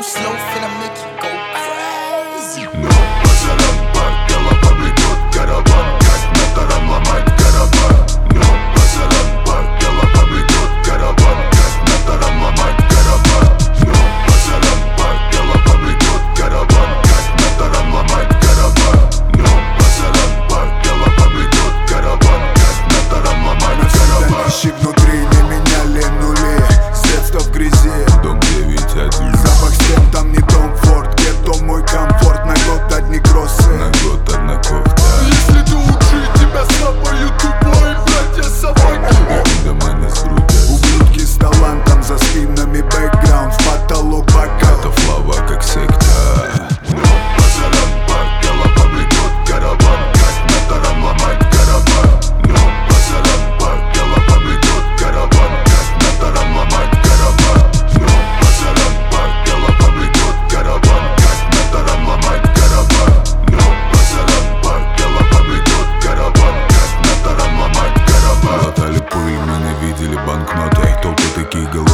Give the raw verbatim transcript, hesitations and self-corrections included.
slow, finna make you go crazy. Но базаром по головам идет караван, как на таран ломать караван. Но базаром по головам идет караван, как на таран ломать караван. Но базаром по головам идет караван, как на таран ломать караван. Но базаром по головам идет караван, как на таран ломать караван. Ищи внутри, не меняли нули, с детства в грязи. Дом девять один. Запах стен, там не Том Форд, гетто мой комфорт. На год одни кроссы, На год одна кофта. если думаешь, тебя сапают тупой, братья собаки. Дома не скрутят. Ублюдки с талантом, за спинами бэкграунд, в потолок бокал. Это флава как секта. Но базаром по головам идет караван, как на таран ломать караван. Но базаром по головам идет караван, как на таран ломать караван. Но базаром по головам идет караван, как на таран ломать караван. Но базаром по головам идет караван, как на таран ломать караван. Латали пыль, мы не видели банкноты, толпы такие голодные.